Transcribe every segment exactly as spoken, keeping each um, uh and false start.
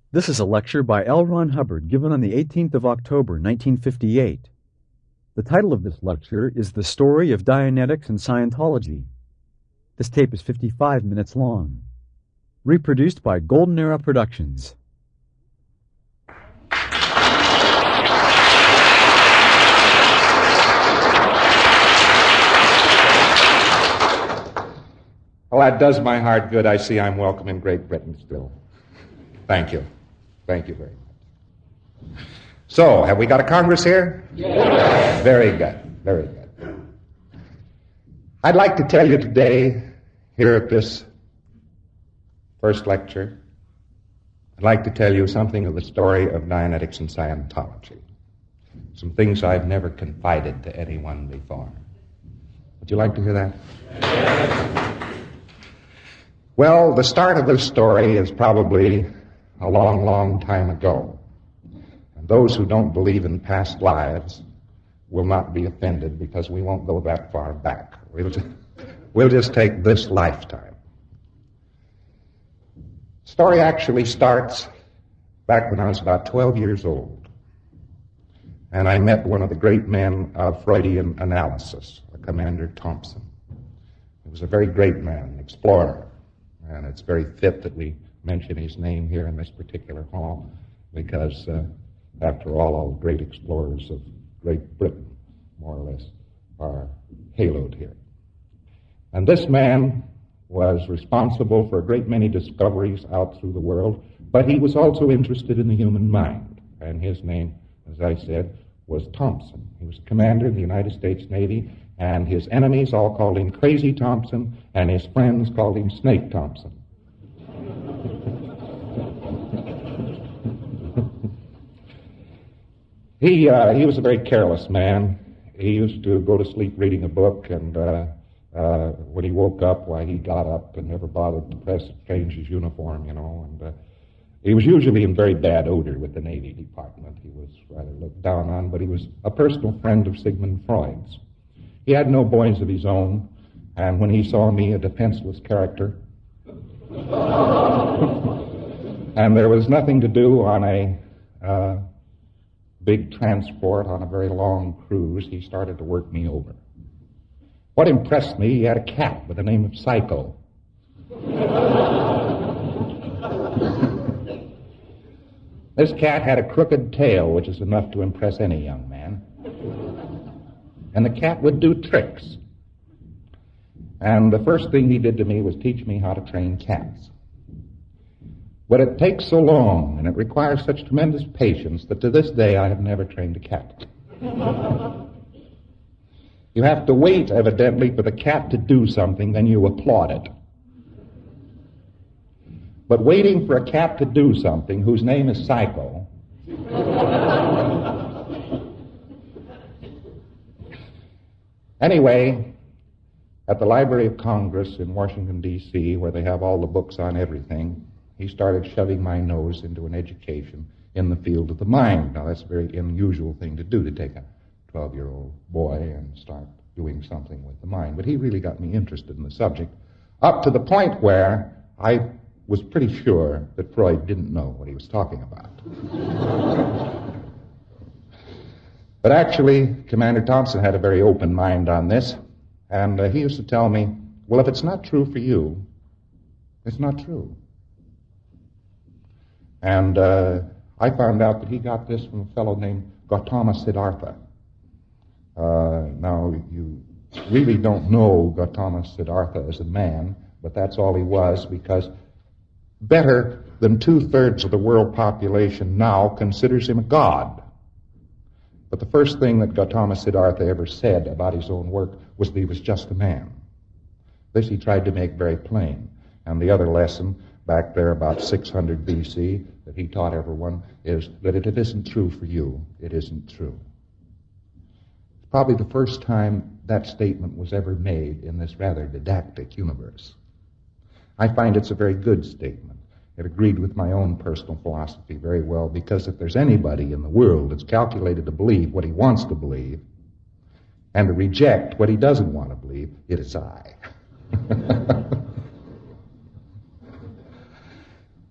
This is a lecture by L. Ron Hubbard given on the eighteenth of October, nineteen fifty-eight. The title of this lecture is The Story of Dianetics and Scientology. This tape is fifty-five minutes long. Reproduced by Golden Era Productions. Well, that does my heart good. I see I'm welcome in Great Britain still. Thank you. Thank you very much. So, have we got a Congress here? Yes. Very good. Very good. I'd like to tell you today, here at this first lecture, I'd like to tell you something of the story of Dianetics and Scientology. Some things I've never confided to anyone before. Would you like to hear that? Yes. Well, the start of this story is probably a long, long time ago. And those who don't believe in past lives will not be offended because we won't go that far back. We'll just, we'll just take this lifetime. The story actually starts back when I was about twelve years old. And I met one of the great men of Freudian analysis, Commander Thompson. He was a very great man, an explorer. And it's very fit that we mention his name here in this particular hall because, uh, after all, all the great explorers of Great Britain, more or less, are haloed here. And this man was responsible for a great many discoveries out through the world, but he was also interested in the human mind. And his name, as I said, was Thompson. He was commander in the United States Navy, and his enemies all called him Crazy Thompson, and his friends called him Snake Thompson. he uh, he was a very careless man. He used to go to sleep reading a book, and uh, uh, when he woke up, why, he got up and never bothered to press change his uniform, you know, and uh, he was usually in very bad odor with the Navy Department. He was rather looked down on, but he was a personal friend of Sigmund Freud's. He had no boys of his own, and when he saw me, a defenseless character, and there was nothing to do on a uh, big transport on a very long cruise, he started to work me over. What impressed me, he had a cat by the name of Psycho. This cat had a crooked tail, which is enough to impress any young man. And the cat would do tricks. And the first thing he did to me was teach me how to train cats. But it takes so long, and it requires such tremendous patience, that to this day I have never trained a cat. You have to wait, evidently, for the cat to do something, then you applaud it. But waiting for a cat to do something, whose name is Psycho, anyway, at the Library of Congress in Washington, D C, where they have all the books on everything, he started shoving my nose into an education in the field of the mind. Now, that's a very unusual thing to do, to take a twelve-year-old boy and start doing something with the mind. But he really got me interested in the subject, up to the point where I was pretty sure that Freud didn't know what he was talking about. But actually, Commander Thompson had a very open mind on this, and uh, he used to tell me, well, if it's not true for you, it's not true. And uh, I found out that he got this from a fellow named Gautama Siddhartha. Uh, now, you really don't know Gautama Siddhartha as a man, but that's all he was, because better than two-thirds of the world population now considers him a god. But the first thing that Gautama Siddhartha ever said about his own work was that he was just a man. This he tried to make very plain. And the other lesson, back there about six hundred B C, that he taught everyone, is that if it isn't true for you, it isn't true. It's probably the first time that statement was ever made in this rather didactic universe. I find it's a very good statement. It agreed with my own personal philosophy very well, because if there's anybody in the world that's calculated to believe what he wants to believe and to reject what he doesn't want to believe, it is I.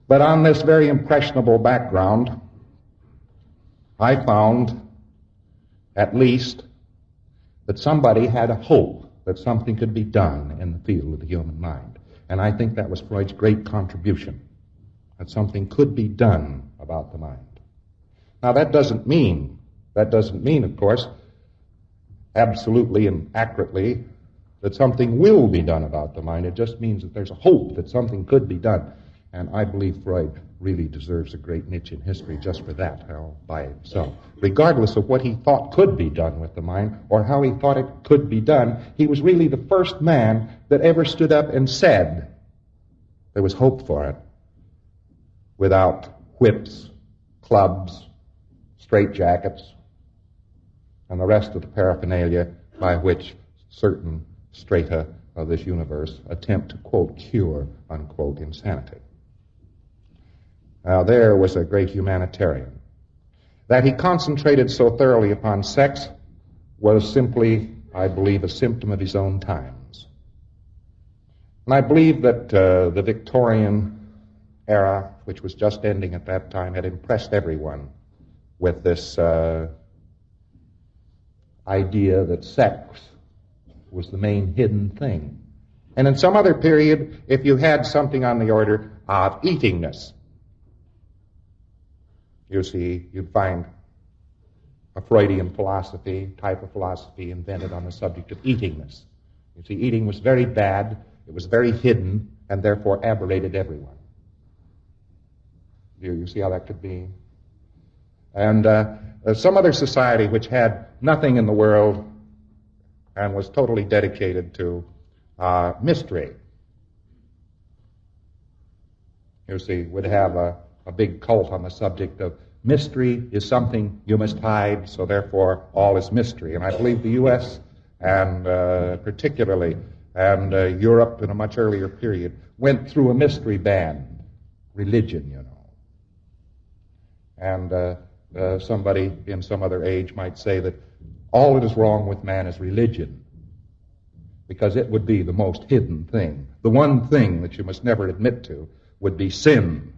But on this very impressionable background, I found, at least, that somebody had a hope that something could be done in the field of the human mind. And I think that was Freud's great contribution, that something could be done about the mind. Now that doesn't mean, that doesn't mean, of course, absolutely and accurately that something will be done about the mind. It just means that there's a hope that something could be done. And I believe Freud really deserves a great niche in history just for that, all by himself. Regardless of what he thought could be done with the mind or how he thought it could be done, he was really the first man that ever stood up and said there was hope for it without whips, clubs, straitjackets, and the rest of the paraphernalia by which certain strata of this universe attempt to, quote, cure, unquote, insanity. Now, there was a great humanitarian. That he concentrated so thoroughly upon sex was simply, I believe, a symptom of his own times. And I believe that uh, the Victorian era, which was just ending at that time, had impressed everyone with this uh, idea that sex was the main hidden thing. And in some other period, if you had something on the order of eatingness, you see, you'd find a Freudian philosophy, type of philosophy invented on the subject of eatingness. You see, eating was very bad, it was very hidden, and therefore aberrated everyone. You, you see how that could be? And uh, some other society which had nothing in the world and was totally dedicated to uh, mystery, you see, would have a a big cult on the subject of mystery is something you must hide, so therefore all is mystery. And I believe the U S and uh, particularly and uh, Europe in a much earlier period went through a mystery band, religion, you know. And uh, uh, somebody in some other age might say that all that is wrong with man is religion, because it would be the most hidden thing. The one thing that you must never admit to would be sin.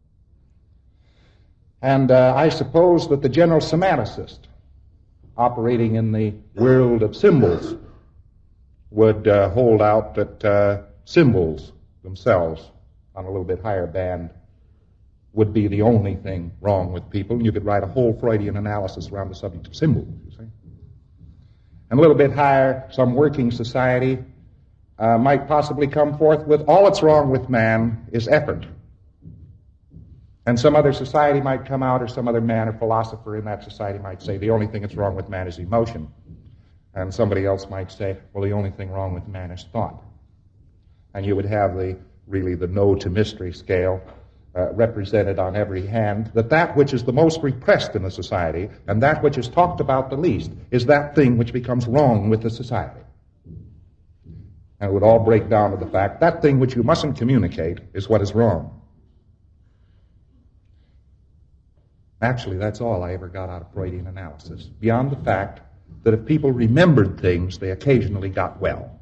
And uh, I suppose that the general semanticist, operating in the world of symbols, would uh, hold out that uh, symbols themselves, on a little bit higher band, would be the only thing wrong with people. And you could write a whole Freudian analysis around the subject of symbols, you see. And a little bit higher, some working society uh, might possibly come forth with all that's wrong with man is effort. And some other society might come out, or some other man or philosopher in that society might say, the only thing that's wrong with man is emotion. And somebody else might say, well, the only thing wrong with man is thought. And you would have the, really the no to mystery scale uh, represented on every hand, that that which is the most repressed in the society, and that which is talked about the least, is that thing which becomes wrong with the society. And it would all break down to the fact, that thing which you mustn't communicate is what is wrong. Actually, that's all I ever got out of Freudian analysis, beyond the fact that if people remembered things, they occasionally got well.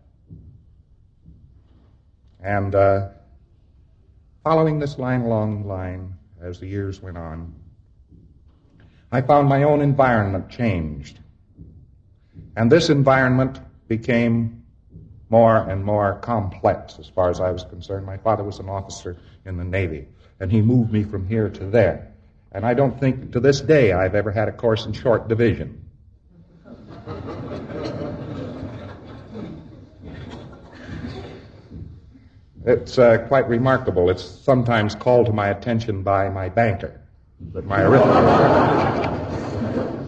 And uh, following this line along the line, as the years went on, I found my own environment changed. And this environment became more and more complex as far as I was concerned. My father was an officer in the Navy, and he moved me from here to there. And I don't think to this day I've ever had a course in short division. It's uh, quite remarkable. It's sometimes called to my attention by my banker that my arithmetic.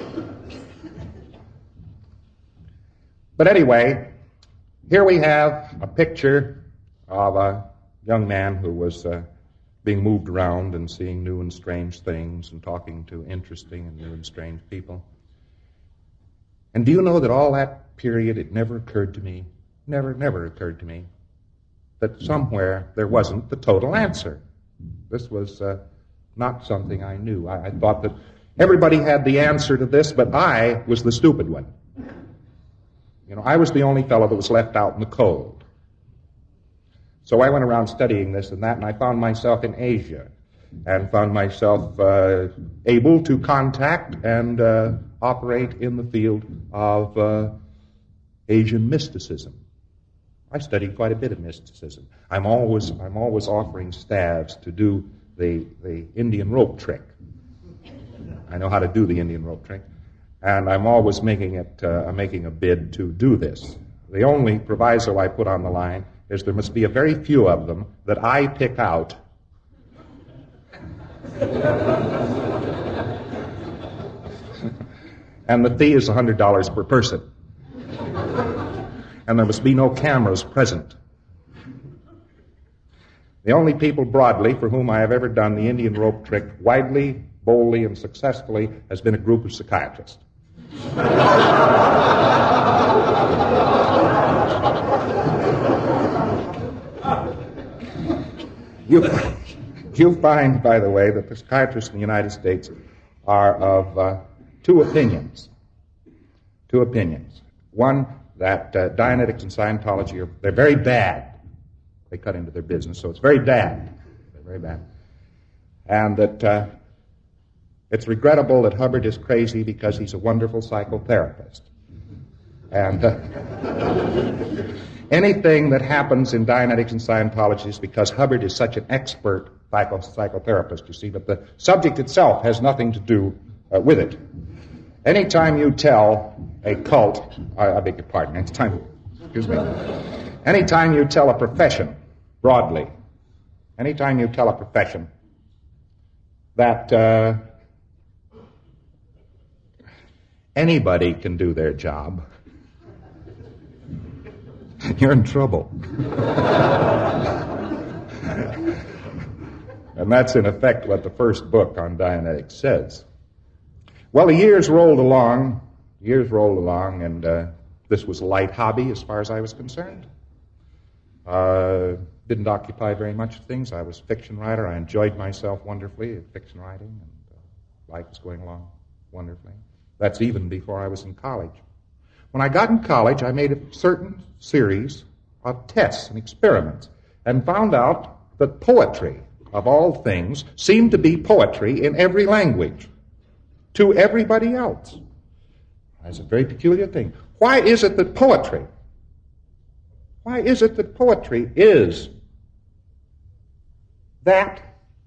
But anyway, here we have a picture of a young man who was uh, being moved around and seeing new and strange things and talking to interesting and new and strange people. And do you know that all that period, it never occurred to me, never, never occurred to me, that somewhere there wasn't the total answer. This was uh, not something I knew. I, I thought that everybody had the answer to this, but I was the stupid one. You know, I was the only fellow that was left out in the cold. So I went around studying this and that, and I found myself in Asia, and found myself uh, able to contact and uh, operate in the field of uh, Asian mysticism. I studied quite a bit of mysticism. I'm always I'm always offering staves to do the the Indian rope trick. I know how to do the Indian rope trick, and I'm always making it uh, making a bid to do this. The only proviso I put on the line is there must be a very few of them that I pick out. And the fee is one hundred dollars per person. And there must be no cameras present. The only people broadly for whom I have ever done the Indian rope trick widely, boldly, and successfully has been a group of psychiatrists. you, you find, by the way, that the psychiatrists in the United States are of uh, two opinions. Two opinions. One, that uh, Dianetics and Scientology are they're very bad. They cut into their business, so it's very bad. They're very bad. And that uh, it's regrettable that Hubbard is crazy because he's a wonderful psychotherapist. And uh, anything that happens in Dianetics and Scientology is because Hubbard is such an expert psycho- psychotherapist, you see, but the subject itself has nothing to do uh, with it. Anytime you tell a cult, I, I beg your pardon, anytime, excuse me, anytime you tell a profession, broadly, anytime you tell a profession that uh, anybody can do their job, you're in trouble. And that's in effect what the first book on Dianetics says. Well, the years rolled along, years rolled along, and uh, this was a light hobby as far as I was concerned. Uh, didn't occupy very much of things. I was a fiction writer. I enjoyed myself wonderfully at fiction writing, and uh, life was going along wonderfully. That's even before I was in college. When I got in college, I made a certain series of tests and experiments and found out that poetry, of all things, seemed to be poetry in every language to everybody else. That's a very peculiar thing. Why is it that poetry, why is it that poetry is that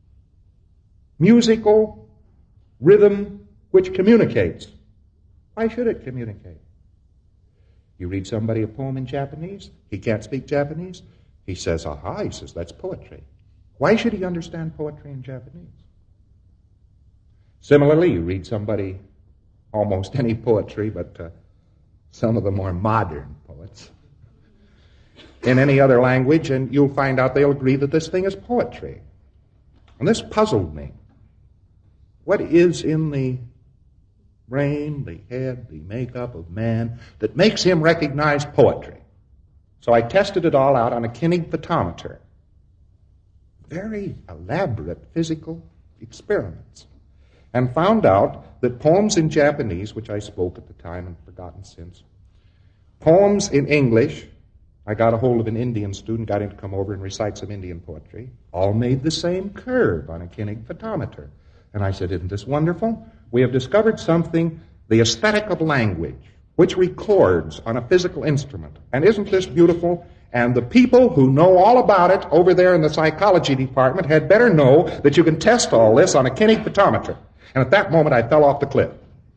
musical rhythm which communicates? Why should it communicate? You read somebody a poem in Japanese, he can't speak Japanese, he says, aha, he says, that's poetry. Why should he understand poetry in Japanese? Similarly, you read somebody, almost any poetry, but uh, some of the more modern poets, in any other language, and you'll find out they'll agree that this thing is poetry. And this puzzled me. What is in the brain, the head, the makeup of man that makes him recognize poetry? So I tested it all out on a Koenig photometer. Very elaborate physical experiments. And found out that poems in Japanese, which I spoke at the time and forgotten since, poems in English, I got a hold of an Indian student, got him to come over and recite some Indian poetry, all made the same curve on a Koenig photometer. And I said, isn't this wonderful? We have discovered something, the aesthetic of language, which records on a physical instrument. And isn't this beautiful? And the people who know all about it over there in the psychology department had better know that you can test all this on a Koenig photometer. And at that moment, I fell off the cliff.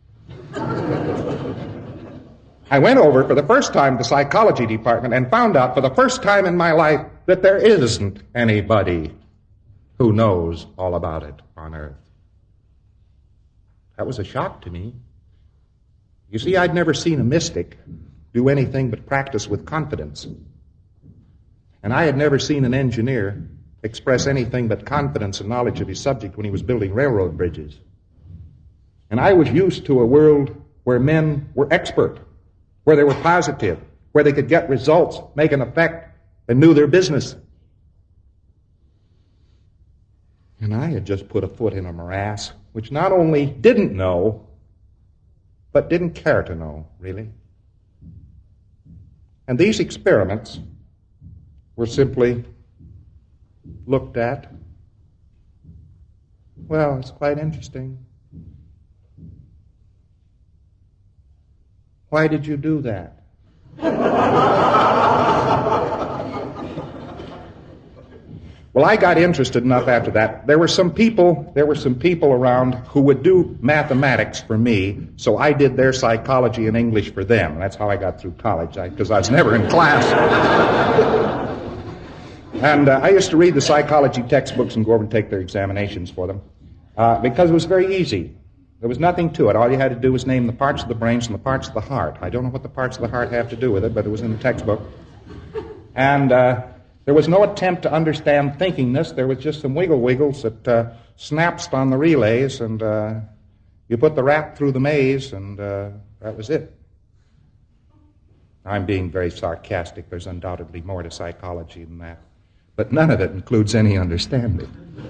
I went over for the first time to the psychology department and found out for the first time in my life that there isn't anybody who knows all about it on earth. That was a shock to me. You see, I'd never seen a mystic do anything but practice with confidence. And I had never seen an engineer express anything but confidence and knowledge of his subject when he was building railroad bridges. And I was used to a world where men were expert, where they were positive, where they could get results, make an effect, and knew their business. And I had just put a foot in a morass, which not only didn't know, but didn't care to know, really. And these experiments were simply looked at. Well, it's quite interesting. Why did you do that? Well, I got interested enough after that. There were some people, there were some people around who would do mathematics for me, so I did their psychology and English for them. That's how I got through college, because I, I was never in class. And uh, I used to read the psychology textbooks and go over and take their examinations for them, uh, because it was very easy. There was nothing to it. All you had to do was name the parts of the brains and the parts of the heart. I don't know what the parts of the heart have to do with it, but it was in the textbook. And uh, there was no attempt to understand thinkingness. There was just some wiggle wiggles that uh, snapped on the relays, and uh, you put the rat through the maze, and uh, that was it. I'm being very sarcastic. There's undoubtedly more to psychology than that. But none of it includes any understanding.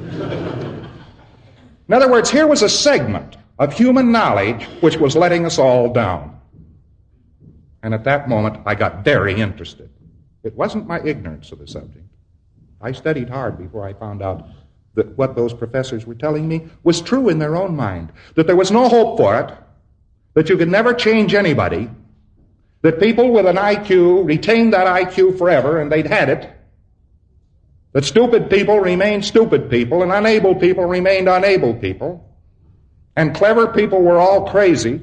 In other words, here was a segment of human knowledge which was letting us all down. And at that moment, I got very interested. It wasn't my ignorance of the subject. I studied hard before I found out that what those professors were telling me was true in their own mind, that there was no hope for it, that you could never change anybody, that people with an I Q retained that I Q forever and they'd had it, that stupid people remained stupid people and unable people remained unable people, and clever people were all crazy.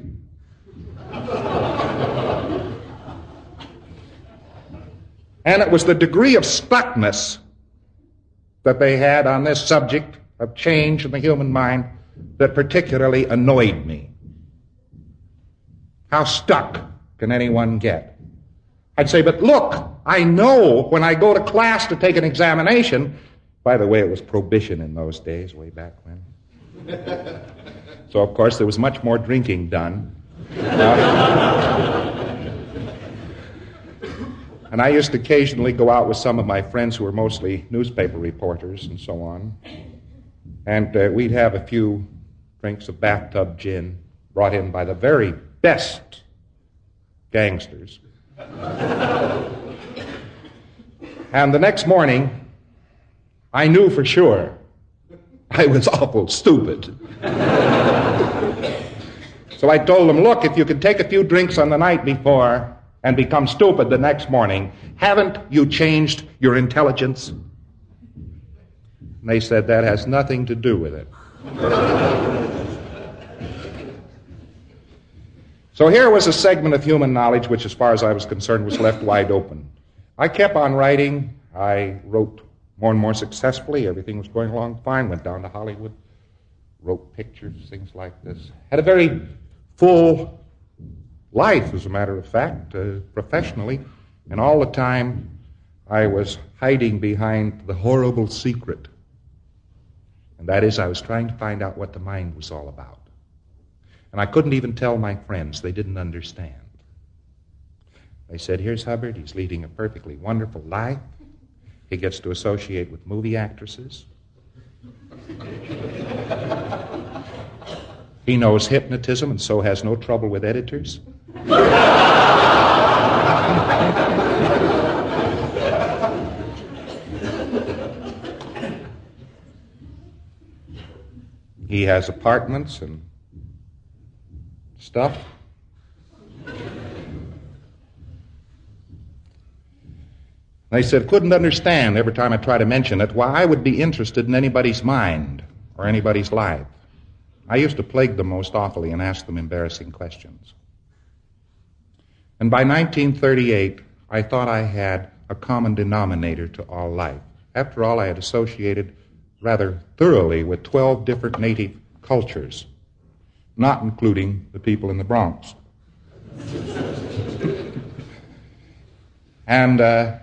And it was the degree of stuckness that they had on this subject of change in the human mind that particularly annoyed me. How stuck can anyone get? I'd say, but look, I know when I go to class to take an examination, by the way, it was prohibition in those days, way back when. So, of course, there was much more drinking done. Uh, and I used to occasionally go out with some of my friends who were mostly newspaper reporters and so on. And uh, we'd have a few drinks of bathtub gin brought in by the very best gangsters. And the next morning, I knew for sure I was awful stupid. So I told them, look, if you could take a few drinks on the night before and become stupid the next morning, haven't you changed your intelligence? And they said, that has nothing to do with it. So here was a segment of human knowledge which, as far as I was concerned, was left wide open. I kept on writing. I wrote more and more successfully. Everything was going along fine. Went down to Hollywood, wrote pictures, things like this. Had a very full life, as a matter of fact, uh, professionally. And all the time, I was hiding behind the horrible secret. And that is, I was trying to find out what the mind was all about. And I couldn't even tell my friends. They didn't understand. They said, here's Hubbard. He's leading a perfectly wonderful life. He gets to associate with movie actresses. He knows hypnotism and so has no trouble with editors. He has apartments and stuff. They said, couldn't understand every time I try to mention it why I would be interested in anybody's mind or anybody's life. I used to plague them most awfully and ask them embarrassing questions. And by nineteen thirty-eight, I thought I had a common denominator to all life. After all, I had associated rather thoroughly with twelve different native cultures, not including the people in the Bronx. And uh,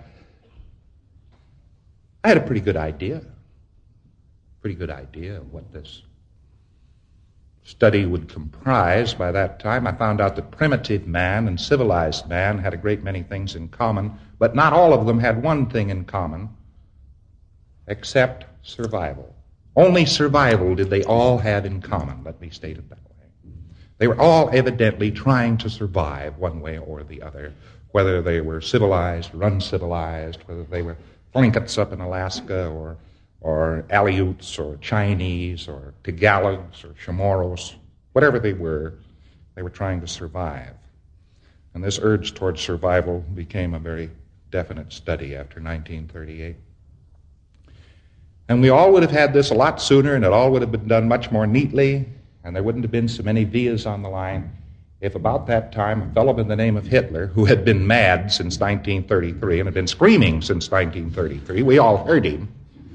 I had a pretty good idea, pretty good idea of what this study would comprise. By that time, I found out that primitive man and civilized man had a great many things in common, but not all of them had one thing in common, except survival. Only survival did they all have in common, let me state it that way. They were all evidently trying to survive one way or the other, whether they were civilized or uncivilized, whether they were Tlinkets up in Alaska or or Aleuts, or Chinese, or Tagalogs, or Chamorros, whatever they were, they were trying to survive. And this urge towards survival became a very definite study after nineteen thirty-eight. And we all would have had this a lot sooner, and it all would have been done much more neatly, and there wouldn't have been so many vias on the line if about that time a fellow by the name of Hitler, who had been mad since nineteen thirty-three and had been screaming since nineteen thirty-three, we all heard him,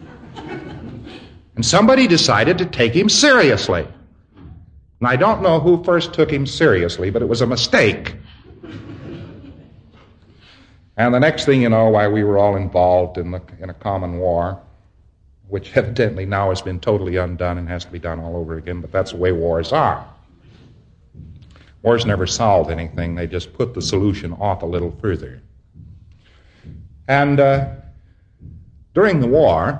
and somebody decided to take him seriously. And I don't know who first took him seriously, but it was a mistake. And the next thing you know, why we were all involved in, the, in a common war, which evidently now has been totally undone and has to be done all over again, but that's the way wars are. Wars never solve anything, they just put the solution off a little further. And uh, during the war,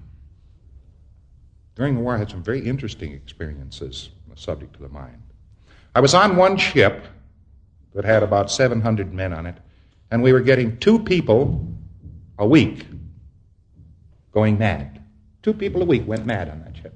during the war I had some very interesting experiences on the subject of the mind. I was on one ship that had about seven hundred men on it, and we were getting two people a week going mad. Two people a week went mad on that ship.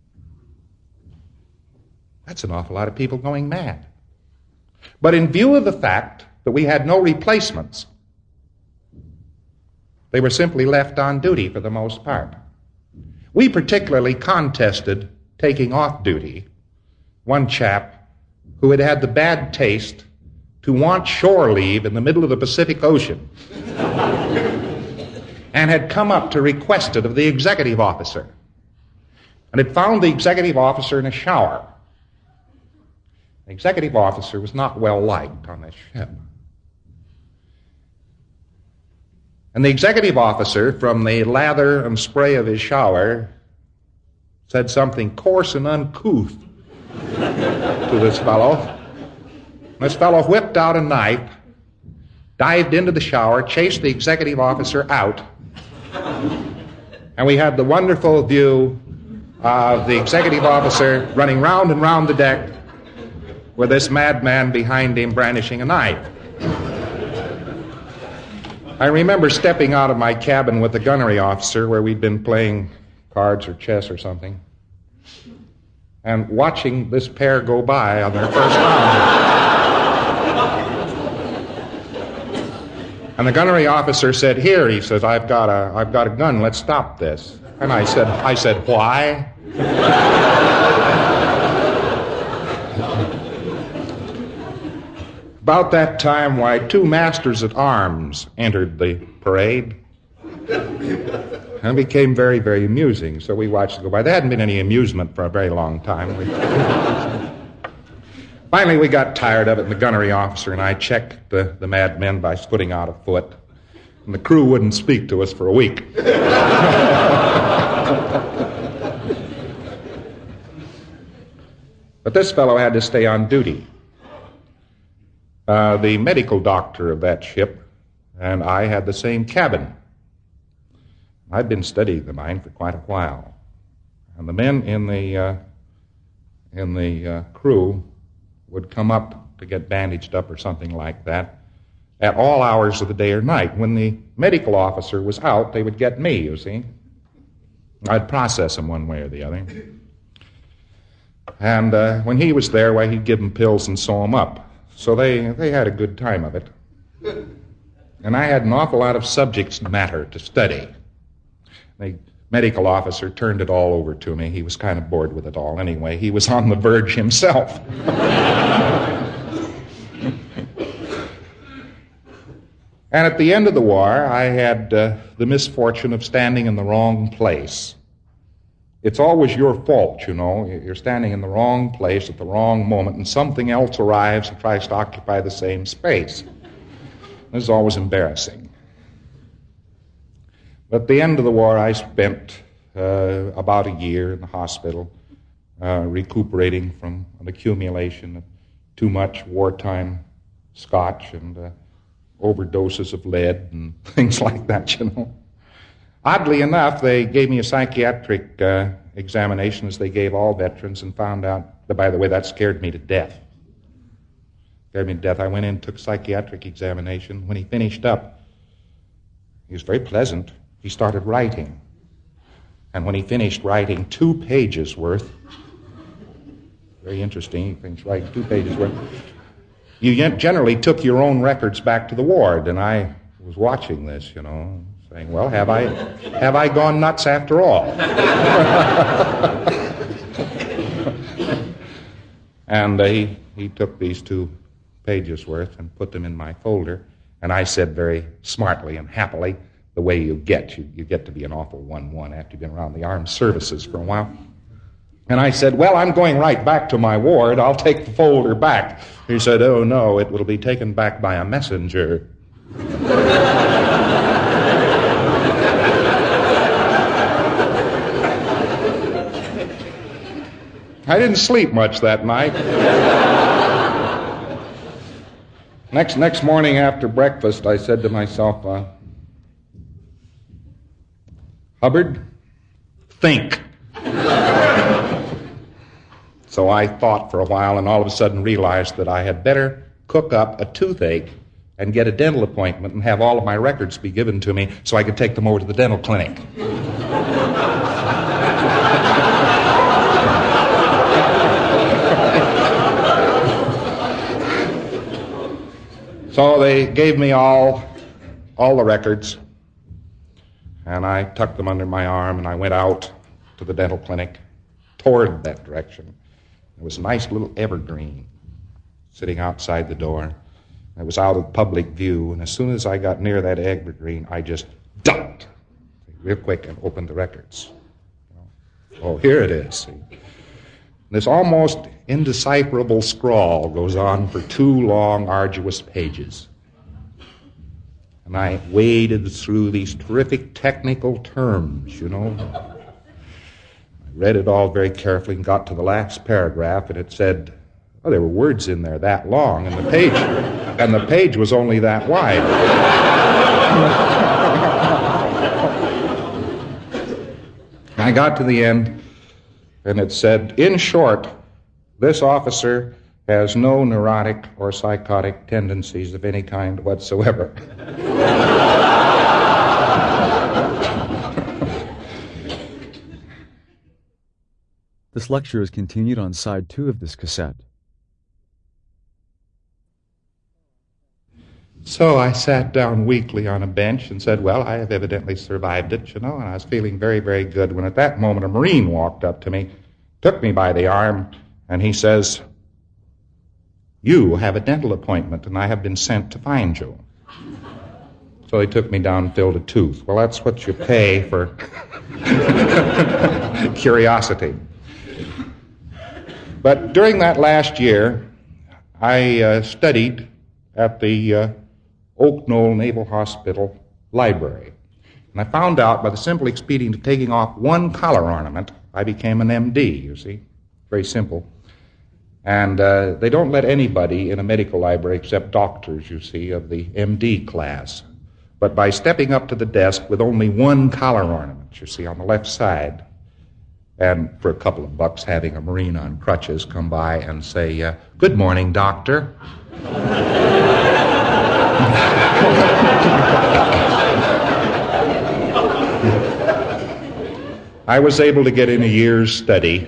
That's an awful lot of people going mad. But in view of the fact that we had no replacements, they were simply left on duty for the most part. We particularly contested taking off duty one chap who had had the bad taste to want shore leave in the middle of the Pacific Ocean and had come up to request it of the executive officer, and had found the executive officer in a shower. The executive officer was not well liked on this ship. And the executive officer, from the lather and spray of his shower, said something coarse and uncouth to this fellow. This fellow whipped out a knife, dived into the shower, chased the executive officer out, and we had the wonderful view of the executive officer running round and round the deck with this madman behind him brandishing a knife. I remember stepping out of my cabin with the gunnery officer where we'd been playing cards or chess or something, and watching this pair go by on their first round. And the gunnery officer said, "Here," he says, I've got a, I've got a gun, let's stop this." And I said, I said, "Why?" About that time, why, two masters at arms entered the parade. And it became very, very amusing, so we watched it go by. There hadn't been any amusement for a very long time. We... Finally, we got tired of it, and the gunnery officer and I checked the, the madmen by putting out a foot, and the crew wouldn't speak to us for a week. But this fellow had to stay on duty. Uh, the medical doctor of that ship and I had the same cabin. I'd been studying the mind for quite a while, and the men in the uh, in the uh, crew would come up to get bandaged up or something like that at all hours of the day or night. When the medical officer was out, they would get me, you see. I'd process them one way or the other. And uh, when he was there, why, he'd give them pills and sew them up. So they, they had a good time of it. And I had an awful lot of subject matter to study. The medical officer turned it all over to me. He was kind of bored with it all anyway. He was on the verge himself. And at the end of the war, I had uh, the misfortune of standing in the wrong place. It's always your fault, you know. You're standing in the wrong place at the wrong moment, and something else arrives and tries to occupy the same space. This is always embarrassing. But at the end of the war, I spent uh, about a year in the hospital, uh, recuperating from an accumulation of too much wartime scotch and uh, overdoses of lead and things like that, you know. Oddly enough, they gave me a psychiatric uh, examination, as they gave all veterans, and found out that, by the way, that scared me to death. Scared me to death. I went in, took psychiatric examination. When he finished up, he was very pleasant. He started writing. And when he finished writing two pages worth, very interesting, he finished writing two pages worth, you generally took your own records back to the ward, and I was watching this, you know, saying, well, have I have I gone nuts after all? And uh, he, he took these two pages worth and put them in my folder, and I said very smartly and happily, the way you get, you, you get to be an awful one-one after you've been around the armed services for a while. And I said, well, I'm going right back to my ward. I'll take the folder back. He said, oh, no, it will be taken back by a messenger. I didn't sleep much that night. Next next morning after breakfast, I said to myself, uh, Hubbard, think. So I thought for a while and all of a sudden realized that I had better cook up a toothache and get a dental appointment and have all of my records be given to me so I could take them over to the dental clinic. So they gave me all, all the records, and I tucked them under my arm and I went out to the dental clinic toward that direction. There was a nice little evergreen sitting outside the door. It was out of public view, and as soon as I got near that evergreen, I just ducked real quick and opened the records. Oh, here it is. See? This almost indecipherable scrawl goes on for two long, arduous pages. And I waded through these terrific technical terms, you know. Read it all very carefully and got to the last paragraph, and it said, oh, there were words in there that long, and the page, and the page was only that wide. I got to the end, and it said, in short, this officer has no neurotic or psychotic tendencies of any kind whatsoever. This lecture is continued on side two of this cassette. So I sat down weakly on a bench and said, well, I have evidently survived it, you know, and I was feeling very, very good when at that moment a Marine walked up to me, took me by the arm, and he says, you have a dental appointment, and I have been sent to find you. So he took me down and filled a tooth. Well, that's what you pay for curiosity. But during that last year, I uh, studied at the uh, Oak Knoll Naval Hospital Library. And I found out by the simple expedient of taking off one collar ornament, I became an M D, you see. Very simple. And uh, they don't let anybody in a medical library except doctors, you see, of the M D class. But by stepping up to the desk with only one collar ornament, you see, on the left side, and for a couple of bucks having a Marine on crutches come by and say, uh, good morning, doctor. I was able to get in a year's study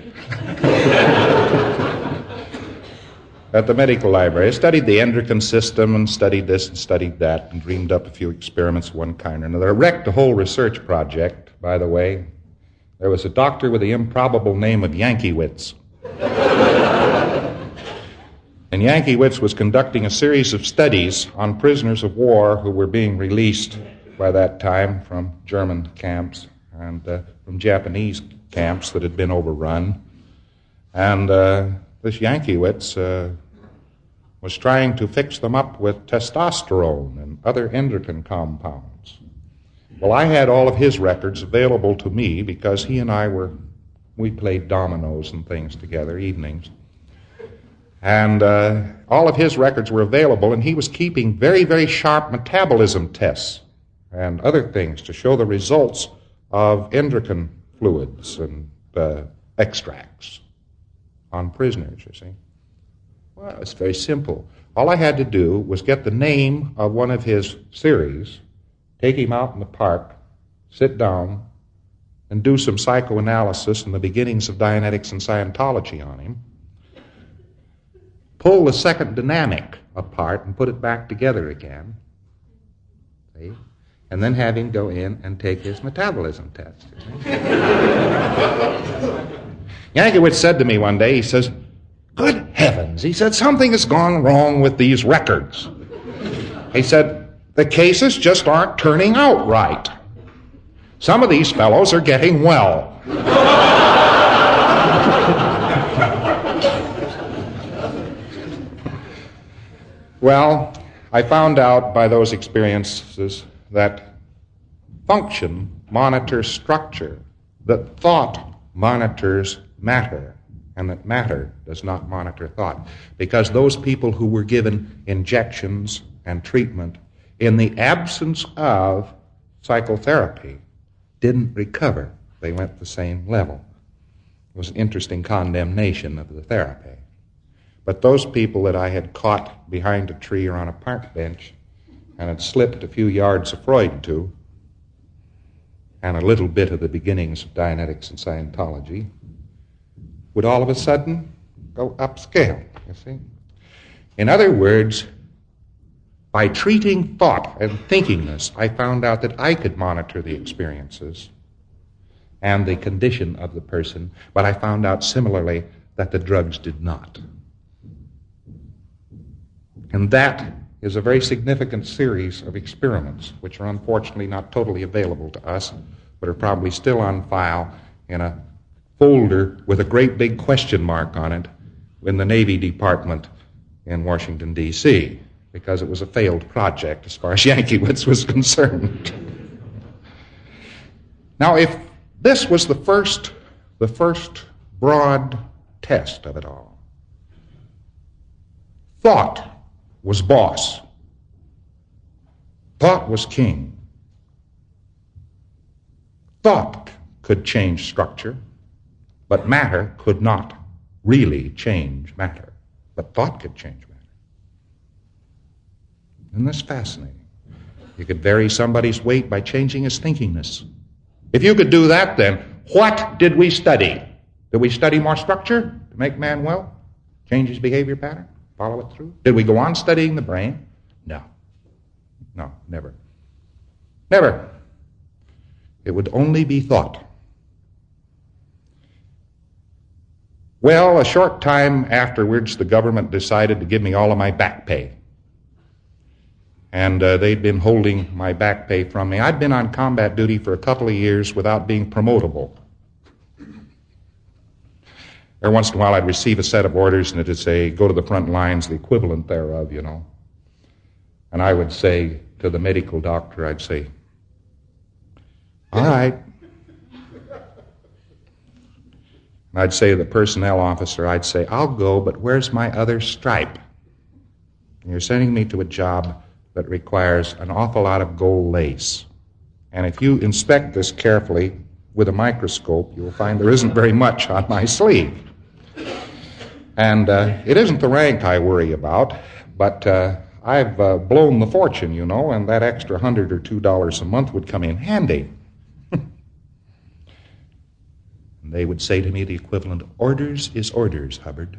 at the medical library. I studied the endocrine system and studied this and studied that and dreamed up a few experiments of one kind or another. I wrecked a whole research project, by the way. There was a doctor with the improbable name of Yankiewicz. And Yankiewicz was conducting a series of studies on prisoners of war who were being released by that time from German camps and uh, from Japanese camps that had been overrun. And uh, this Yankiewicz uh, was trying to fix them up with testosterone and other endocrine compounds. Well, I had all of his records available to me because he and I were, we played dominoes and things together, evenings. And uh, all of his records were available, and he was keeping very, very sharp metabolism tests and other things to show the results of endocrine fluids and uh, extracts on prisoners, you see. Well, it's very simple. All I had to do was get the name of one of his series, take him out in the park, sit down, and do some psychoanalysis and the beginnings of Dianetics and Scientology on him, pull the second dynamic apart and put it back together again, see? And then have him go in and take his metabolism test. Yankiewicz said to me one day, he says, "Good heavens," he said, "something has gone wrong with these records." He said, "The cases just aren't turning out right. Some of these fellows are getting well." Well, I found out by those experiences that function monitors structure, that thought monitors matter, and that matter does not monitor thought. Because those people who were given injections and treatment in the absence of psychotherapy didn't recover. They went the same level. It was an interesting condemnation of the therapy. But those people that I had caught behind a tree or on a park bench and had slipped a few yards of Freud to, and a little bit of the beginnings of Dianetics and Scientology, would all of a sudden go upscale, you see. In other words, by treating thought and thinkingness, I found out that I could monitor the experiences and the condition of the person, but I found out similarly that the drugs did not. And that is a very significant series of experiments, which are unfortunately not totally available to us, but are probably still on file in a folder with a great big question mark on it in the Navy Department in Washington, D C, because it was a failed project as far as Yankiewicz was concerned. Now, if this was the first, the first broad test of it all, thought was boss. Thought was king. Thought could change structure, but matter could not really change matter. But thought could change matter. Isn't this fascinating? You could vary somebody's weight by changing his thinkingness. If you could do that, then what did we study? Did we study more structure to make man well? Change his behavior pattern? Follow it through? Did we go on studying the brain? No. No, never. Never. It would only be thought. Well, a short time afterwards, the government decided to give me all of my back pay. And uh, they'd been holding my back pay from me. I'd been on combat duty for a couple of years without being promotable. Every once in a while, I'd receive a set of orders, and it'd say, go to the front lines, the equivalent thereof, you know. And I would say to the medical doctor, I'd say, all right. And I'd say to the personnel officer, I'd say, I'll go, but where's my other stripe? And you're sending me to a job that requires an awful lot of gold lace. And if you inspect this carefully with a microscope, you'll find there isn't very much on my sleeve. And uh, it isn't the rank I worry about, but uh, I've uh, blown the fortune, you know, and that extra hundred or two dollars a month would come in handy. And they would say to me the equivalent, orders is orders, Hubbard.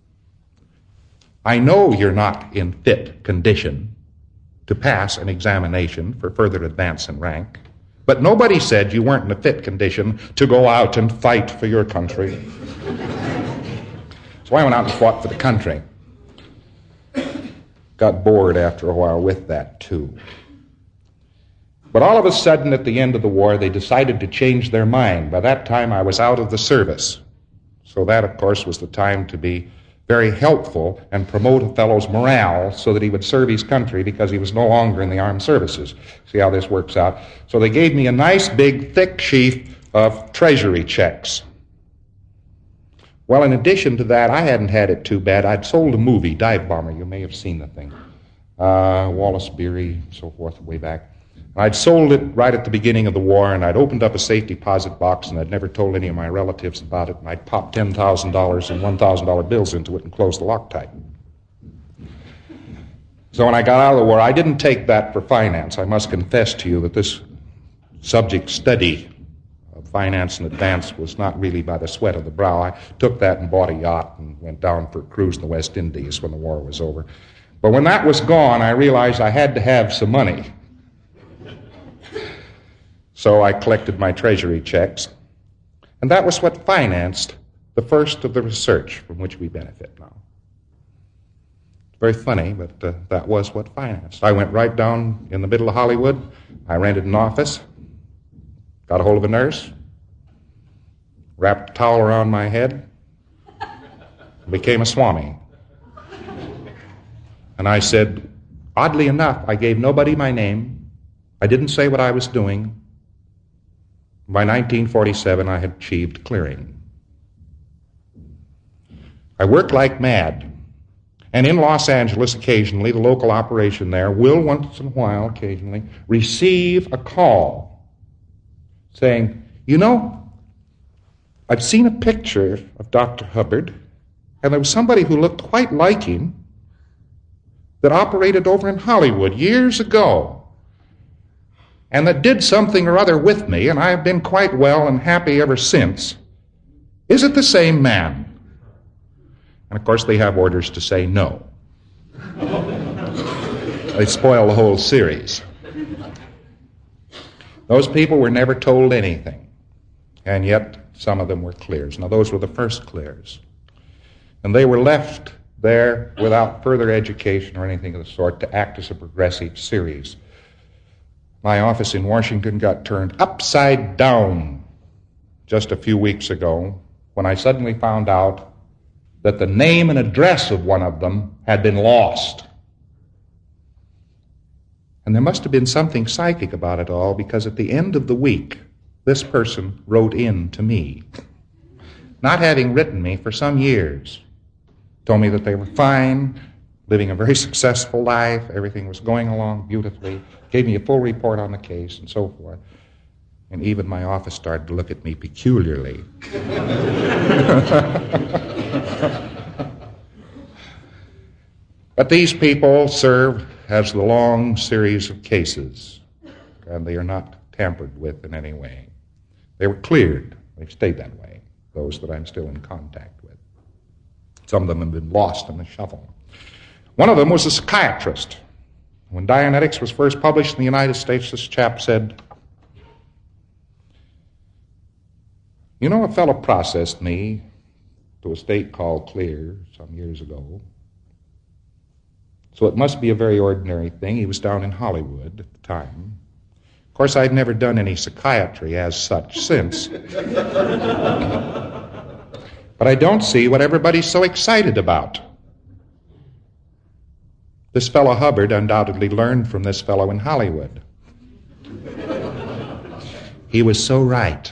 I know you're not in fit condition to pass an examination for further advance in rank, but nobody said you weren't in a fit condition to go out and fight for your country. So I went out and fought for the country. Got bored after a while with that, too. But all of a sudden, at the end of the war, they decided to change their mind. By that time, I was out of the service. So that, of course, was the time to be very helpful and promote a fellow's morale so that he would serve his country because he was no longer in the armed services. See how this works out? So they gave me a nice, big, thick sheaf of treasury checks. Well, in addition to that, I hadn't had it too bad. I'd sold a movie, Dive Bomber. You may have seen the thing. Uh, Wallace Beery, so forth, way back. I'd sold it right at the beginning of the war, and I'd opened up a safe deposit box, and I'd never told any of my relatives about it, and I'd popped ten thousand dollars and one thousand dollar bills into it and closed the Loctite. So when I got out of the war, I didn't take that for finance. I must confess to you that this subject study of finance in advance was not really by the sweat of the brow. I took that and bought a yacht and went down for a cruise in the West Indies when the war was over. But when that was gone, I realized I had to have some money. So I collected my treasury checks. And that was what financed the first of the research from which we benefit now. Very funny, but uh, that was what financed. I went right down in the middle of Hollywood. I rented an office, got a hold of a nurse, wrapped a towel around my head, became a swami. And I said, oddly enough, I gave nobody my name. I didn't say what I was doing. By nineteen forty-seven, I had achieved clearing. I worked like mad. And in Los Angeles, occasionally, the local operation there will once in a while, occasionally, receive a call saying, you know, I've seen a picture of Doctor Hubbard, and there was somebody who looked quite like him that operated over in Hollywood years ago, and that did something or other with me, and I have been quite well and happy ever since. Is it the same man? And of course they have orders to say no. They spoil the whole series. Those people were never told anything, and yet some of them were clears. Now those were the first clears. And they were left there without further education or anything of the sort to act as a progressive series. My office in Washington got turned upside down just a few weeks ago when I suddenly found out that the name and address of one of them had been lost. And there must have been something psychic about it all, because at the end of the week, this person wrote in to me, not having written me for some years, told me that they were fine, living a very successful life, everything was going along beautifully, gave me a full report on the case and so forth. And even my office started to look at me peculiarly. But these people serve as the long series of cases, and they are not tampered with in any way. They were cleared. They've stayed that way, those that I'm still in contact with. Some of them have been lost in the shuffle. One of them was a psychiatrist. When Dianetics was first published in the United States, this chap said, you know, a fellow processed me to a state called clear some years ago. So it must be a very ordinary thing. He was down in Hollywood at the time. Of course, I'd never done any psychiatry as such since. But I don't see what everybody's so excited about. This fellow Hubbard undoubtedly learned from this fellow in Hollywood. He was so right.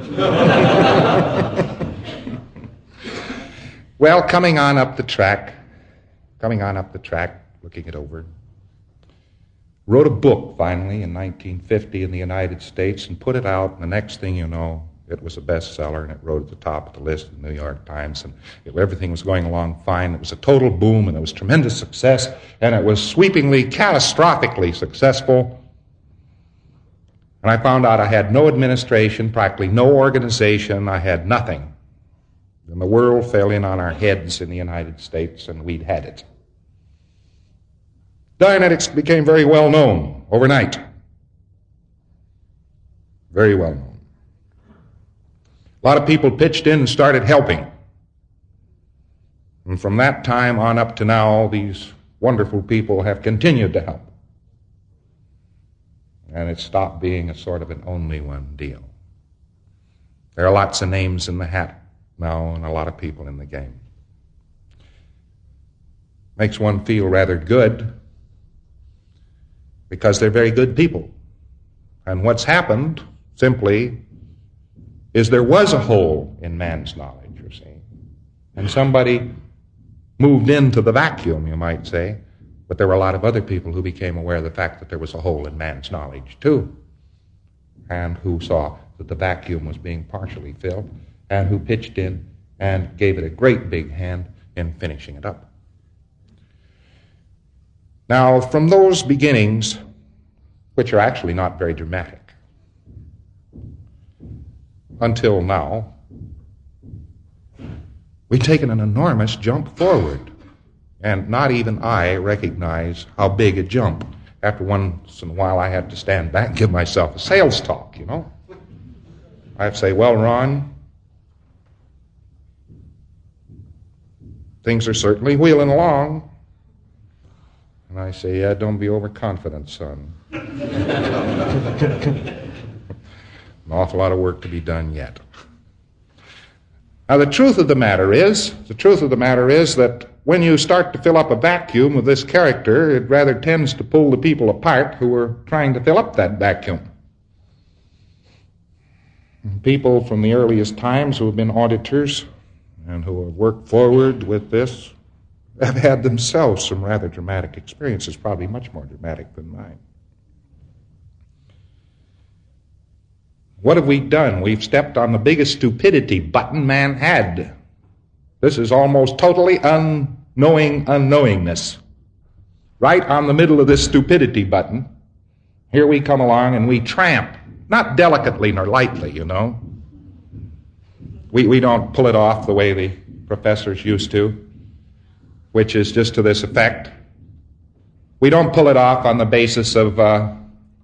Well, coming on up the track, coming on up the track, looking it over, wrote a book finally in nineteen fifty in the United States and put it out, and the next thing you know, it was a bestseller, and it rode at the top of the list in the New York Times, and it, everything was going along fine. It was a total boom, and it was tremendous success, and it was sweepingly, catastrophically successful. And I found out I had no administration, practically no organization. I had nothing. And the world fell in on our heads in the United States, and we'd had it. Dianetics became very well known overnight. Very well known. A lot of people pitched in and started helping. And from that time on up to now, these wonderful people have continued to help. And it stopped being a sort of an only one deal. There are lots of names in the hat now and a lot of people in the game. Makes one feel rather good because they're very good people. And what's happened simply is there was a hole in man's knowledge, you see. And somebody moved into the vacuum, you might say. But there were a lot of other people who became aware of the fact that there was a hole in man's knowledge, too, and who saw that the vacuum was being partially filled, and who pitched in and gave it a great big hand in finishing it up. Now, from those beginnings, which are actually not very dramatic, until now, we've taken an enormous jump forward. And not even I recognize how big a jump. After once in a while, I have to stand back and give myself a sales talk, you know. I say, well, Ron, things are certainly wheeling along. And I say, yeah, don't be overconfident, son. An awful lot of work to be done yet. Now, the truth of the matter is, the truth of the matter is that when you start to fill up a vacuum with this character, it rather tends to pull the people apart who are trying to fill up that vacuum. People from the earliest times who have been auditors and who have worked forward with this have had themselves some rather dramatic experiences, probably much more dramatic than mine. What have we done? We've stepped on the biggest stupidity button man had. This is almost totally unknowing unknowingness. Right on the middle of this stupidity button, here we come along and we tramp. Not delicately nor lightly, you know. We, we don't pull it off the way the professors used to, which is just to this effect. We don't pull it off on the basis of, uh,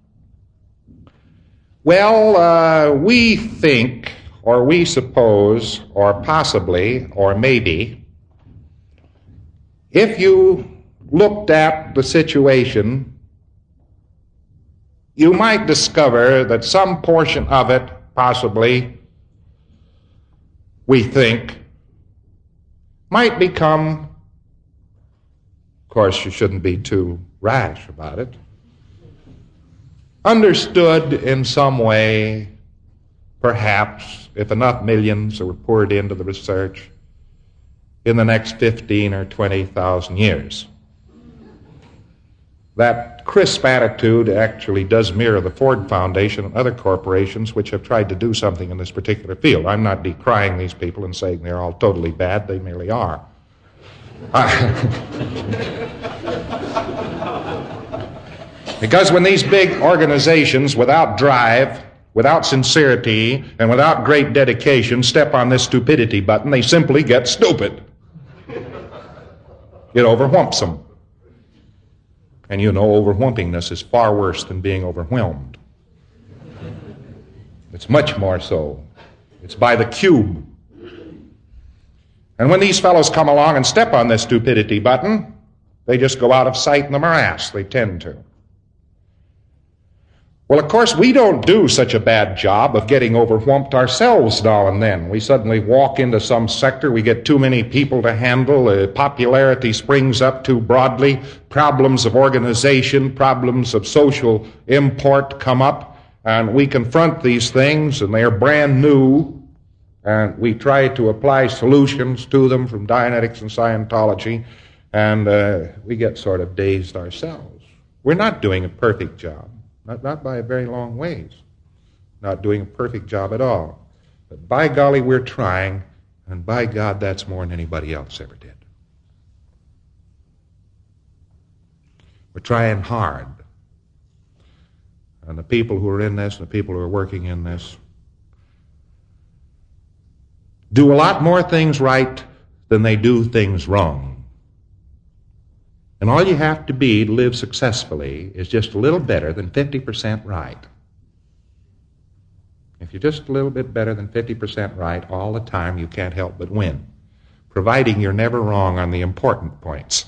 well, uh, we think, or we suppose, or possibly, or maybe, if you looked at the situation, you might discover that some portion of it, possibly, we think, might become, of course, you shouldn't be too rash about it, understood in some way, perhaps, if enough millions were poured into the research, in the next fifteen or twenty thousand years. That crisp attitude actually does mirror the Ford Foundation and other corporations which have tried to do something in this particular field. I'm not decrying these people and saying they're all totally bad. They merely are. Because when these big organizations, without drive, without sincerity, and without great dedication, step on this stupidity button, they simply get stupid. It overwhelms them. And you know, overwhelmingness is far worse than being overwhelmed. It's much more so. It's by the cube. And when these fellows come along and step on this stupidity button, they just go out of sight in the morass. They tend to. Well, of course, we don't do such a bad job of getting overwhelmed ourselves now and then. We suddenly walk into some sector, we get too many people to handle, uh, popularity springs up too broadly, problems of organization, problems of social import come up, and we confront these things, and they are brand new, and we try to apply solutions to them from Dianetics and Scientology, and uh, we get sort of dazed ourselves. We're not doing a perfect job. Not, not by a very long ways. Not doing a perfect job at all. But by golly, we're trying, and by God, that's more than anybody else ever did. We're trying hard. And the people who are in this, and the people who are working in this, do a lot more things right than they do things wrong. And all you have to be to live successfully is just a little better than fifty percent right. If you're just a little bit better than fifty percent right all the time, you can't help but win, providing you're never wrong on the important points.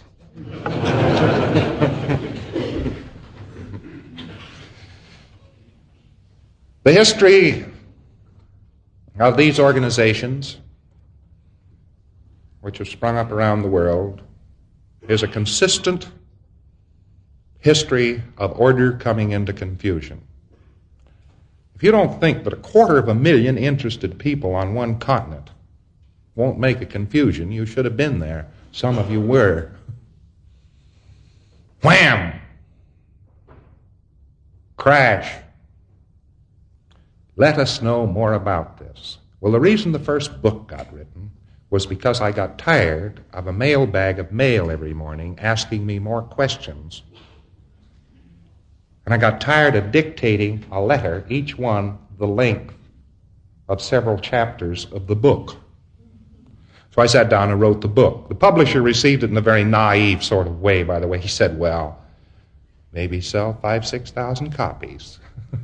The history of these organizations, which have sprung up around the world, is a consistent history of order coming into confusion. If you don't think that a quarter of a million interested people on one continent won't make a confusion, you should have been there. Some of you were. Wham! Crash. Let us know more about this. Well, the reason the first book got written was because I got tired of a mailbag of mail every morning asking me more questions. And I got tired of dictating a letter, each one the length of several chapters of the book. So I sat down and wrote the book. The publisher received it in a very naive sort of way, by the way. He said, well, maybe sell five, six thousand copies.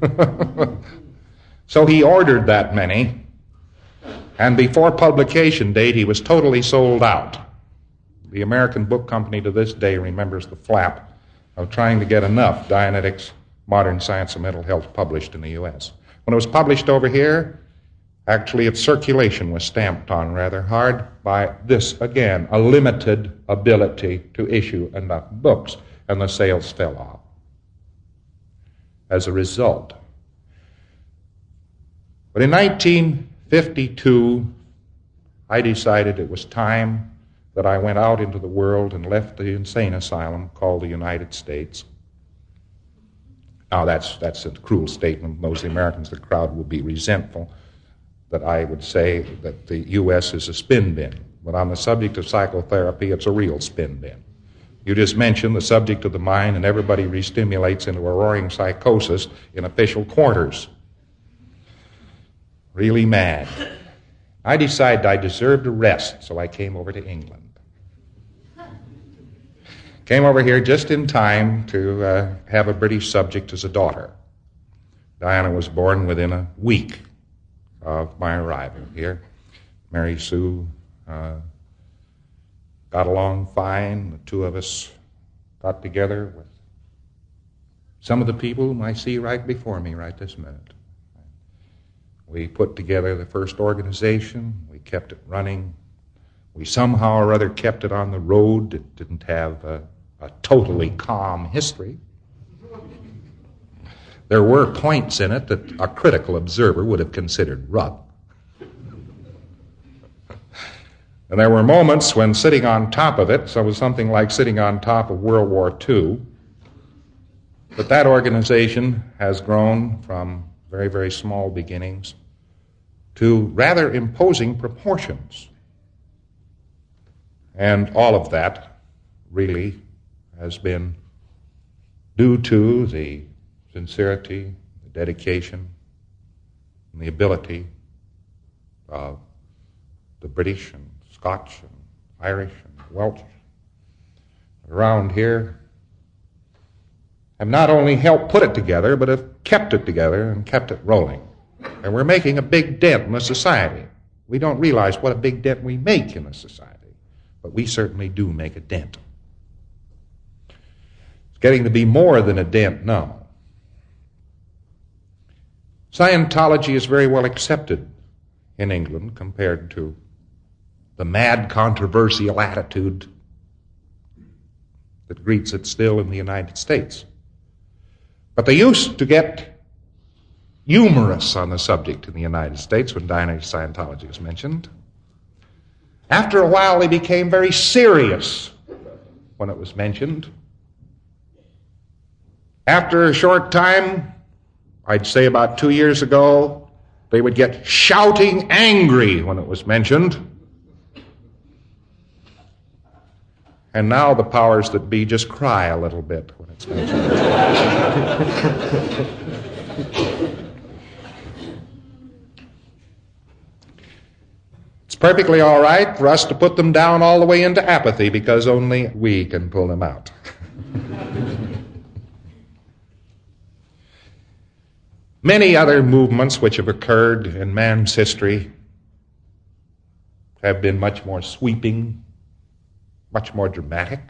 So he ordered that many, and before publication date, he was totally sold out. The American Book Company to this day remembers the flap of trying to get enough Dianetics, Modern Science and Mental Health published in the U S. When it was published over here, actually its circulation was stamped on rather hard by this, again, a limited ability to issue enough books, and the sales fell off. As a result. But in nineteen fifty-two, I decided it was time that I went out into the world and left the insane asylum called the United States. Now, that's, that's a cruel statement. Most of the Americans, the crowd, will be resentful that I would say that the U S is a spin bin. But on the subject of psychotherapy, it's a real spin bin. You just mention the subject of the mind, and everybody restimulates into a roaring psychosis in official quarters. Really mad. I decided I deserved a rest, so I came over to England. Came over here just in time to uh, have a British subject as a daughter. Diana was born within a week of my arrival here. Mary Sue uh, got along fine. The two of us got together with some of the people whom I see right before me right this minute. We put together the first organization. We kept it running. We somehow or other kept it on the road. It didn't have a, a totally calm history. There were points in it that a critical observer would have considered rough. And there were moments when sitting on top of it, so it was something like sitting on top of World War Two. But that organization has grown from very, very small beginnings to rather imposing proportions. And all of that really has been due to the sincerity, the dedication, and the ability of the British and Scotch and Irish and Welsh around here have not only helped put it together, but have kept it together and kept it rolling. And we're making a big dent in the society. We don't realize what a big dent we make in the society, but we certainly do make a dent. It's getting to be more than a dent now. Scientology is very well accepted in England compared to the mad controversial attitude that greets it still in the United States. But they used to get humorous on the subject in the United States when Dianetics Scientology was mentioned. After a while, they became very serious when it was mentioned. After a short time, I'd say about two years ago, they would get shouting angry when it was mentioned. And now the powers that be just cry a little bit when it's mentioned. It's perfectly all right for us to put them down all the way into apathy because only we can pull them out. Many other movements which have occurred in man's history have been much more sweeping, much more dramatic,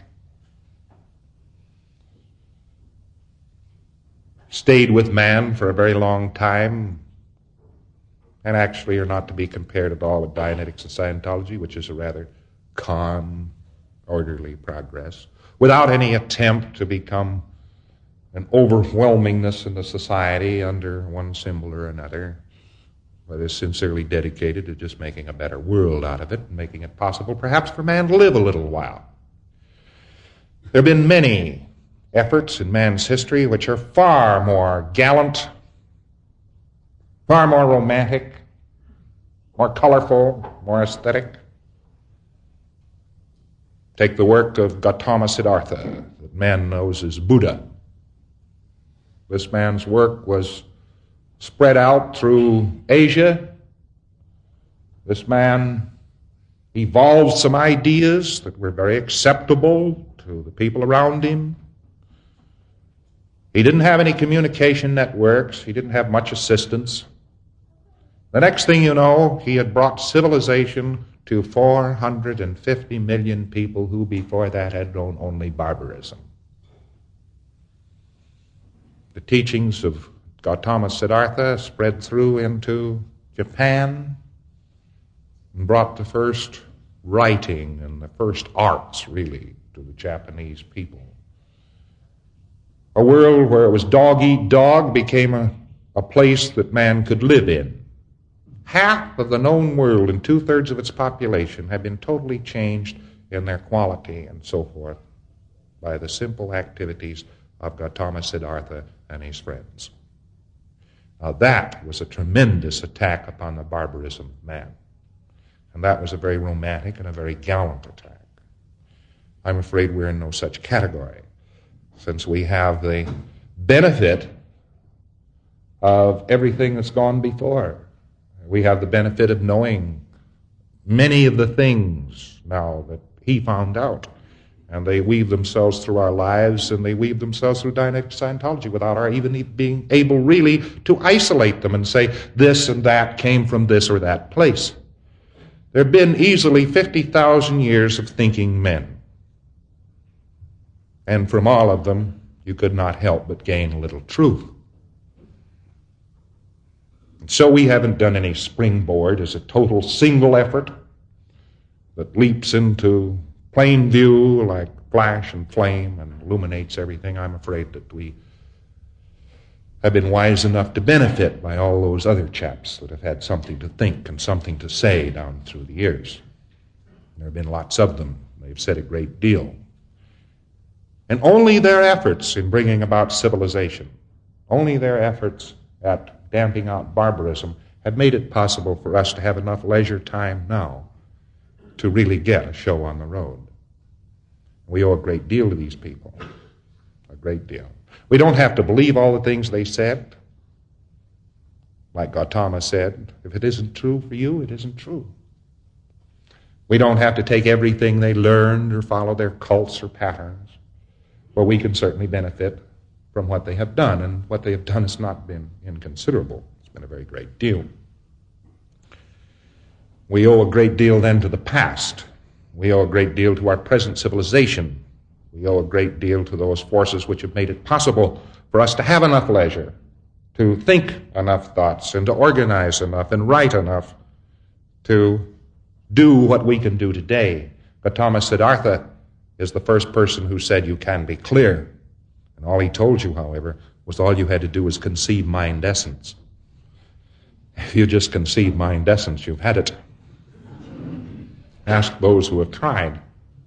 stayed with man for a very long time, and actually are not to be compared at all with Dianetics and Scientology, which is a rather calm, orderly progress, without any attempt to become an overwhelmingness in the society under one symbol or another, but is sincerely dedicated to just making a better world out of it and making it possible perhaps for man to live a little while. There have been many efforts in man's history which are far more gallant, far more romantic, more colorful, more aesthetic. Take the work of Gautama Siddhartha, that man knows as Buddha. This man's work was spread out through Asia This man evolved some ideas that were very acceptable to the people around him. He didn't have any communication networks. He didn't have much assistance. The next thing you know, he had brought civilization to four hundred fifty million people who before that had known only barbarism. The teachings of Gautama Siddhartha spread through into Japan and brought the first writing and the first arts, really, to the Japanese people. A world where it was dog eat dog became a, a place that man could live in. Half of the known world and two-thirds of its population have been totally changed in their quality and so forth by the simple activities of Gautama Siddhartha and his friends. Now that was a tremendous attack upon the barbarism of man. And that was a very romantic and a very gallant attack. I'm afraid we're in no such category, since we have the benefit of everything that's gone before. We have the benefit of knowing many of the things now that he found out. And they weave themselves through our lives, and they weave themselves through Dianetic Scientology without our even being able really to isolate them and say this and that came from this or that place. There have been easily fifty thousand years of thinking men. And from all of them, you could not help but gain a little truth. And so we haven't done any springboard as a total single effort that leaps into plain view like flash and flame and illuminates everything. I'm afraid that we have been wise enough to benefit by all those other chaps that have had something to think and something to say down through the years. There have been lots of them. They've said a great deal. And only their efforts in bringing about civilization, only their efforts at damping out barbarism have made it possible for us to have enough leisure time now to really get a show on the road. We owe a great deal to these people, a great deal. We don't have to believe all the things they said. Like Gautama said, if it isn't true for you, it isn't true. We don't have to take everything they learned or follow their cults or patterns, but we can certainly benefit from what they have done, and what they have done has not been inconsiderable. It's been a very great deal. We owe a great deal then to the past. We owe a great deal to our present civilization. We owe a great deal to those forces which have made it possible for us to have enough leisure, to think enough thoughts, and to organize enough and write enough to do what we can do today. Gautama Siddhartha is the first person who said you can be clear. And all he told you, however, was all you had to do was conceive mind essence. If you just conceive mind essence, you've had it. Ask those who have tried.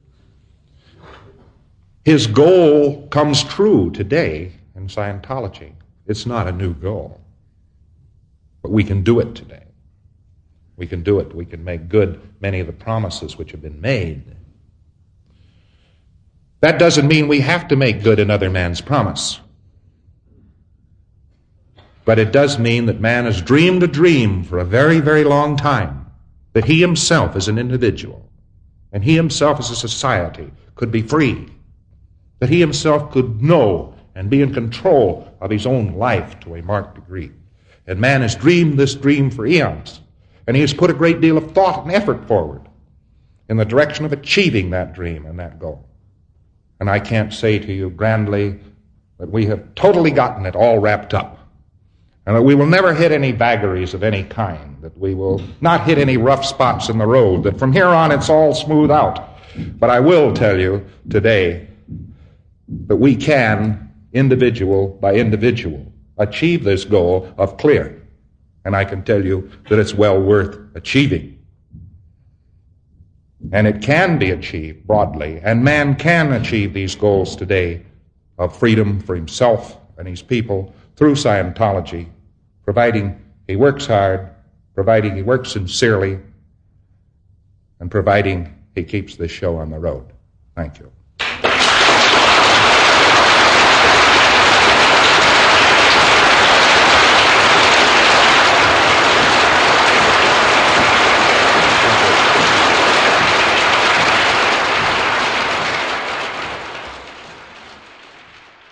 His goal comes true today in Scientology. It's not a new goal. But we can do it today. We can do it. We can make good many of the promises which have been made. That doesn't mean we have to make good another man's promise. But it does mean that man has dreamed a dream for a very, very long time, that he himself as an individual and he himself as a society could be free, that he himself could know and be in control of his own life to a marked degree. And man has dreamed this dream for eons, and he has put a great deal of thought and effort forward in the direction of achieving that dream and that goal. And I can't say to you grandly that we have totally gotten it all wrapped up, and that we will never hit any vagaries of any kind, that we will not hit any rough spots in the road, that from here on it's all smooth out. But I will tell you today that we can, individual by individual, achieve this goal of clear. And I can tell you that it's well worth achieving. And it can be achieved broadly, and man can achieve these goals today of freedom for himself and his people through Scientology, providing he works hard, providing he works sincerely, and providing he keeps this show on the road. Thank you.